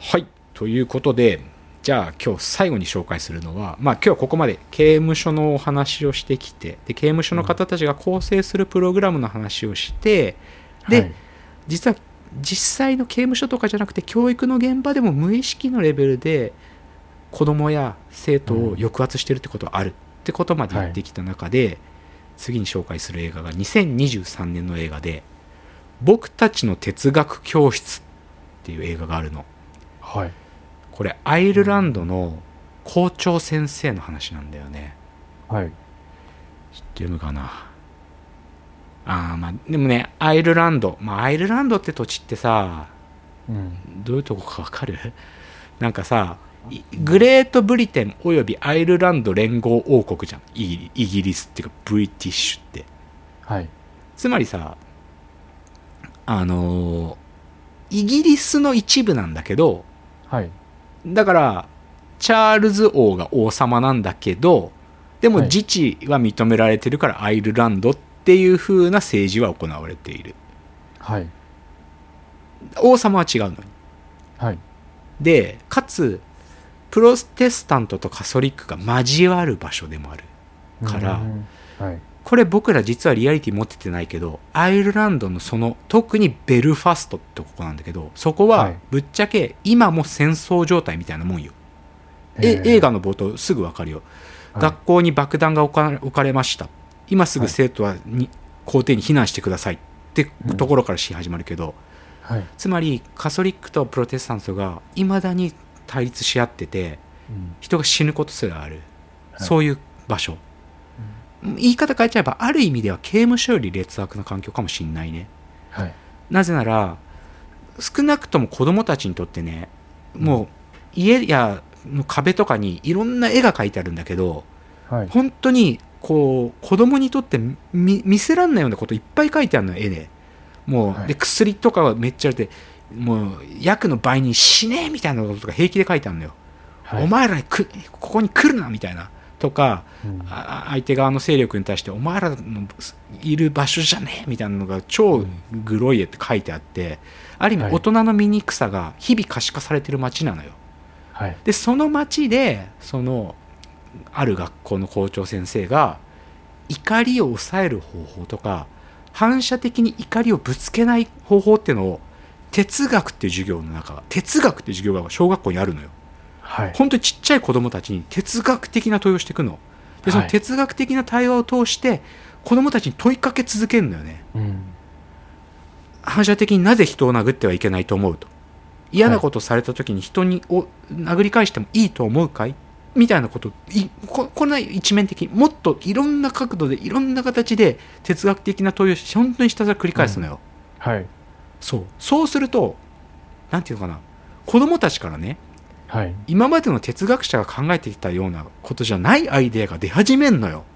はい、ということで、じゃあ今日最後に紹介するのは、今日はここまで刑務所のお話をしてきて、で刑務所の方たちが構成するプログラムの話をして、で、実は実際の刑務所とかじゃなくて教育の現場でも無意識のレベルで子供や生徒を抑圧してるってことがあるってことまで言ってきた中で、次に紹介する映画が2023年の映画で、僕たちの哲学教室っていう映画があるの。 はい。 これアイルランドの校長先生の話なんだよね。 はい。 知ってるかな。でもね、アイルランドって土地ってさ、どういうとこかわかる？なんかさ、グレートブリテンおよびアイルランド連合王国じゃん。イギリスっていうかブリティッシュって。 はい。 つまりさ、イギリスの一部なんだけど、 はい。 だからチャールズ王が王様なんだけど、でも自治は認められてるからアイルランドっていう風な政治は行われている。 はい。 王様は違うのに。 はい。 で、かつプロテスタントとカソリックが交わる場所でもあるから、 はい。 これ僕ら実はリアリティ持っててないけど、アイルランドの特にベルファストってここなんだけど、そこはぶっちゃけ今も戦争状態みたいなもんよ。映画の冒頭すぐ分かるよ。学校に爆弾が置かれました。今すぐ生徒は校庭に避難してくださいってところから始まるけど、つまりカソリックとプロテスタントがいまだに対立し合ってて、人が死ぬことすらある、そういう場所。言い方変えちゃえばある意味では刑務所より劣悪な環境かもしんないね。なぜなら少なくとも子供たちにとってね、もう家やの壁とかにいろんな絵が描いてあるんだけど、本当にこう子供にとって見せらんないようなこといっぱい描いてあるの、絵で。もうで薬とかはめっちゃあって、もう薬の売人死ねみたいなこととか平気で書いてあるのよ。お前らここに来るなみたいなとか、相手側の勢力に対してお前らのいる場所じゃねえみたいなのが超グロい絵って書いてあって、ある意味大人の醜さが日々可視化されてる街なのよ。でその街である学校の校長先生が怒りを抑える方法とか反射的に怒りをぶつけない方法っていうのを哲学っていう授業が小学校にあるのよ。本当にちっちゃい子供たちに哲学的な問いをしていくので、その哲学的な対話を通して子供たちに問いかけ続けるのよね。反射的になぜ人を殴ってはいけないと思うと、嫌なことをされた時に人を殴り返してもいいと思うかいみたいなこと、こんな一面的にもっといろんな角度でいろんな形で哲学的な問いを本当にひたすら繰り返すのよ。そうするとなんていうのかな、子供たちからね、今までの哲学者が考えてきたようなことじゃないアイデアが出始めんのよ。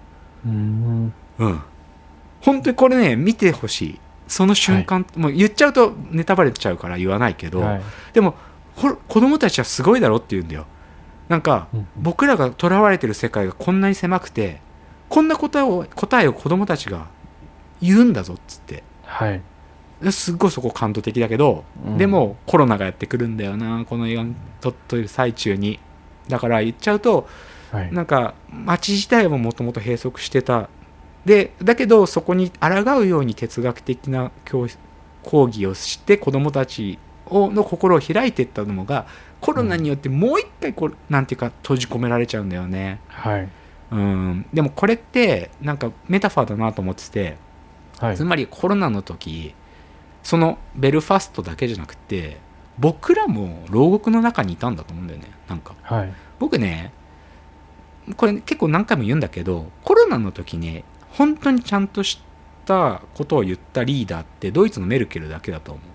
本当にこれね見てほしい。その瞬間、もう言っちゃうとネタバレちゃうから言わないけど、でも子供たちはすごいだろって言うんだよ。なんか、僕らがとらわれてる世界がこんなに狭くてこんな答えを子供たちが言うんだぞっつって、すっごいそこ感動的だけど、でもコロナがやってくるんだよな、この映画に撮っている最中に。だから言っちゃうと、なんか街自体ももともと閉塞してた。だけどそこに抗うように哲学的な講義をして子どもたちの心を開いていったのがコロナによってもう一回なんていうか閉じ込められちゃうんだよね。でもこれってなんかメタファーだなと思ってて、つまりコロナの時そのベルファストだけじゃなくて僕らも牢獄の中にいたんだと思うんだよね。なんか、僕ねこれ結構何回も言うんだけど、コロナの時ね本当にちゃんとしたことを言ったリーダーってドイツのメルケルだけだと思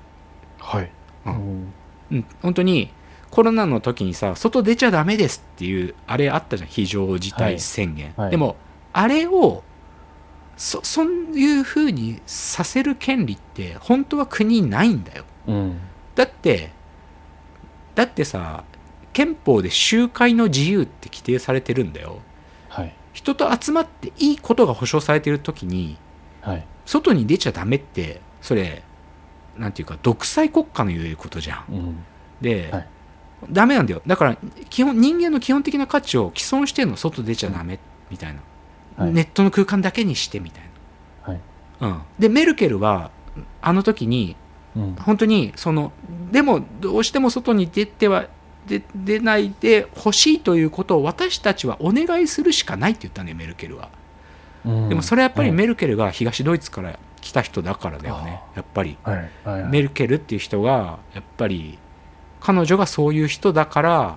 う。本当にコロナの時にさ、外出ちゃダメですっていうあれあったじゃん、非常事態宣言。でもあれをそういう風にさせる権利って本当は国にないんだよ。だってさ、憲法で集会の自由って規定されてるんだよ。人と集まっていいことが保障されている時に、外に出ちゃダメってそれなんていうか独裁国家の言うことじゃん。で、 ダメなんだよ。だから人間の基本的な価値を既存してるの、外出ちゃダメみたいな、ネットの空間だけにしてみたいな、でメルケルはあの時に、本当にでもどうしても外に出ないでほしいということを私たちはお願いするしかないって言ったんだよ、メルケルは。でもそれはやっぱりメルケルが東ドイツから来た人だからだよね、やっぱり、メルケルっていう人がやっぱり彼女がそういう人だから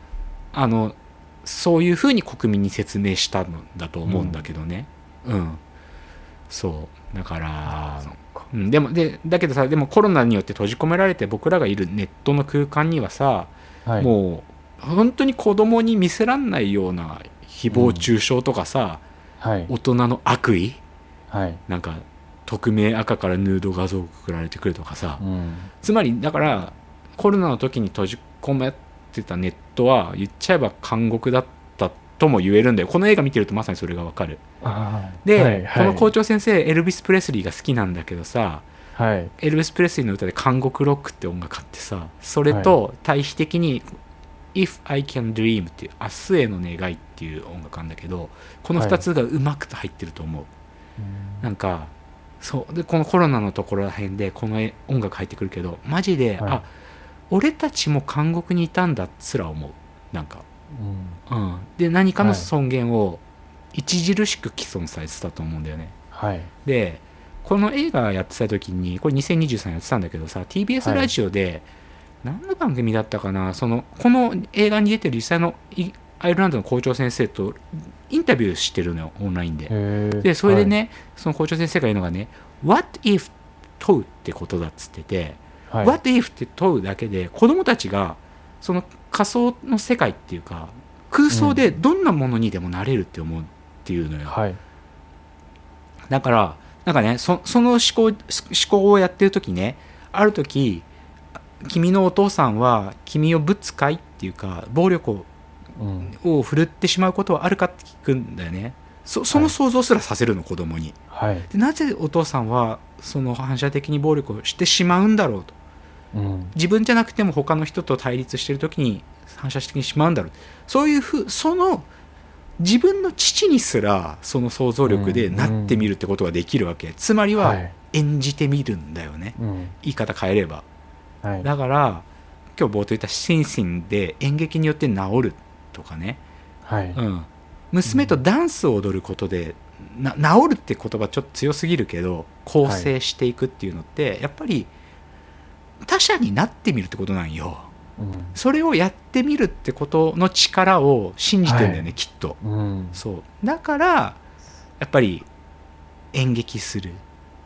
そういうふうに国民に説明したんだと思うんだけどね。そうだからだけどさ、でもコロナによって閉じ込められて僕らがいるネットの空間にはさ、もう本当に子供に見せらんないような誹謗中傷とかさ、大人の悪意、なんか匿名赤からヌード画像送られてくるとかさ、つまりだからコロナの時に閉じ込めてたネットは言っちゃえば監獄だったとも言えるんだよ。この映画見てるとまさにそれがわかる。で、この校長先生エルビス・プレスリーが好きなんだけどさ、エルビス・プレスリーの歌で監獄ロックって音楽あってさ、それと対比的にIf I Can Dream っていう明日への願いっていう音楽なんだけど、この2つがうまく入ってると思う。なんかそうで、このコロナのところら辺でこの音楽入ってくるけど、マジで、俺たちも監獄にいたんだっすら思う。なんか、で何かの尊厳を著しく毀損されてたと思うんだよね。でこの映画やってた時に、これ2023やってたんだけどさ、 TBS ラジオで、何の番組だったかな、この映画に出てる実際のアイルランドの校長先生とインタビューしてるのよ、オンラインで。でそれでね、その校長先生が言うのがね、 What if 問うってことだっつってて、What if って問うだけで子供たちがその仮想の世界っていうか空想でどんなものにでもなれるって思うっていうのよ。だからなんかね、その思考をやってる時ね、ある時君のお父さんは君をぶつかいっていうか暴力を振るってしまうことはあるかって聞くんだよね。その想像すらさせるの、子供に。でなぜお父さんはその反射的に暴力をしてしまうんだろうと、自分じゃなくても他の人と対立している時に反射的にしまうんだろう、そういうその自分の父にすらその想像力でなってみるってことができるわけ。つまりは演じてみるんだよね、言い方変えれば。だから今日冒頭言った心身で演劇によって治るとかね、娘とダンスを踊ることで治るって言葉ちょっと強すぎるけど、構成していくっていうのって、やっぱり他者になってみるってことなんよ。それをやってみるってことの力を信じてるんだよね、きっと。そうだからやっぱり演劇する、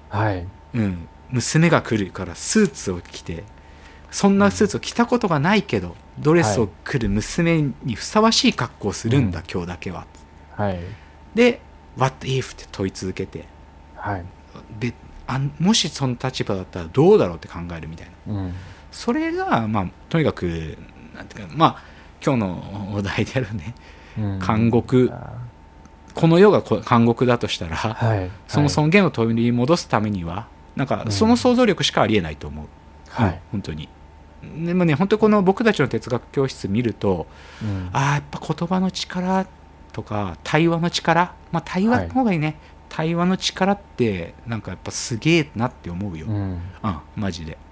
娘が来るからスーツを着て、そんなスーツを着たことがないけどドレスを着る娘にふさわしい格好をするんだ、今日だけは。で What if って問い続けて、でもしその立場だったらどうだろうって考えるみたいな、それがとにかくなんていうか、今日のお題であるね、監獄、この世が監獄だとしたら、その尊厳を取り戻すためにはなんかその想像力しかありえないと思う、本当に。でもね、本当にこの僕たちの哲学教室見ると、やっぱ言葉の力とか対話の力、対話の方がいいね、対話の力ってなんかやっぱすげえなって思うよ、マジで。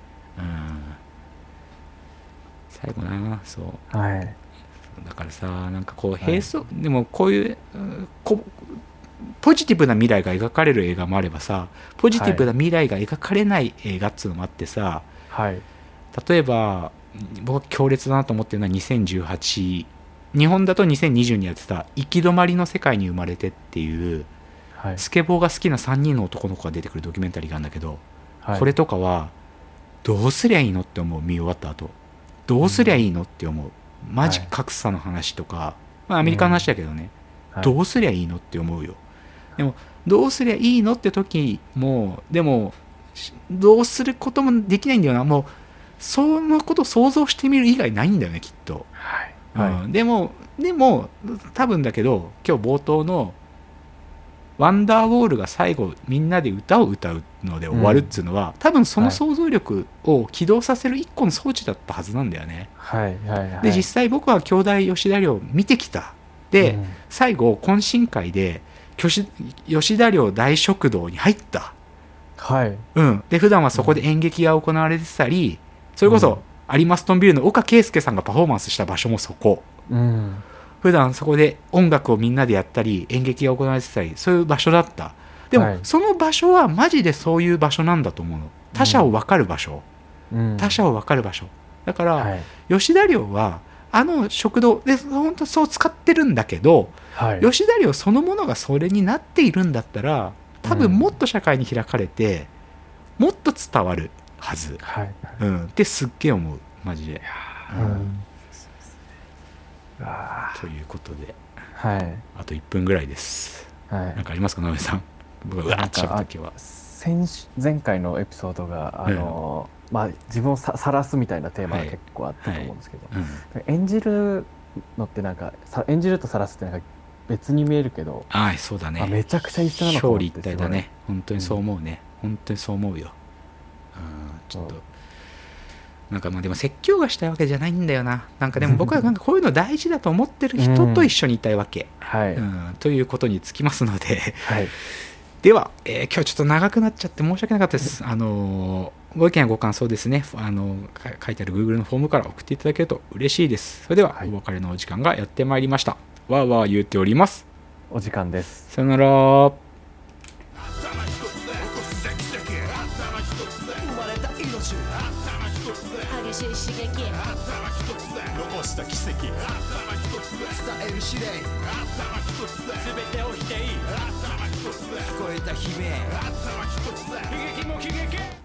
最後な、そう、だからさ、なんかこう並走、でもこういうポジティブな未来が描かれる映画もあればさ、ポジティブな未来が描かれない映画っつうのもあってさ、例えば僕は強烈だなと思ってるのは2018、日本だと2020にやってた行き止まりの世界に生まれてっていう、スケボーが好きな3人の男の子が出てくるドキュメンタリーがあるんだけど、これとかはどうすりゃいいのって思う。見終わった後どうすりゃいいのって思う。マジ格差の話とか、アメリカの話だけどね、どうすりゃいいのって思うよ。でもどうすりゃいいのって時も、でもどうすることもできないんだよな。もうそのことを想像してみる以外ないんだよね、きっと。でも多分だけど、今日冒頭のワンダーウォールが最後みんなで歌を歌うので終わるっつうのは、多分その想像力を起動させる一個の装置だったはずなんだよね。 はいはいはい。 で実際僕は兄弟吉田寮見てきた。で、最後懇親会で吉田寮大食堂に入った。 はい。 で普段はそこで演劇が行われてたり、それこそ有馬ストンビルの岡圭介さんがパフォーマンスした場所もそこ。普段そこで音楽をみんなでやったり演劇が行われてたり、そういう場所だった。でも、その場所はマジでそういう場所なんだと思うの。他者を分かる場所、他者を分かる場所だから、吉田寮はあの食堂で本当そう使ってるんだけど、吉田寮そのものがそれになっているんだったら、多分もっと社会に開かれて、もっと伝わるはず、ってすっげえ思うマジで。ということで、あと1分ぐらいです。なんかありますか、直江さん。僕がうわーっとしゃった時は。 前回のエピソードが自分を晒すみたいなテーマが結構あったと思うんですけど、演じるのってなんか演じると晒すってなんか別に見えるけど、 そうだね、 めちゃくちゃ一緒なのかもって。 表裏一体だね。本当にそう思うね。本当にそう思うよ。ちょっとなんかでも説教がしたいわけじゃないんだよな。なんかでも僕はなんかこういうの大事だと思ってる人と一緒にいたいわけ、ということにつきますので、では、今日ちょっと長くなっちゃって申し訳なかったです。ご意見やご感想ですね、書いてある Google のフォームから送っていただけると嬉しいです。それでは、お別れのお時間がやってまいりました。わーわー言うております。 お時間です。 さよなら。 激しい刺激、残した奇跡、伝える指令、全てを否定、聞こえた悲鳴、悲劇も喜劇。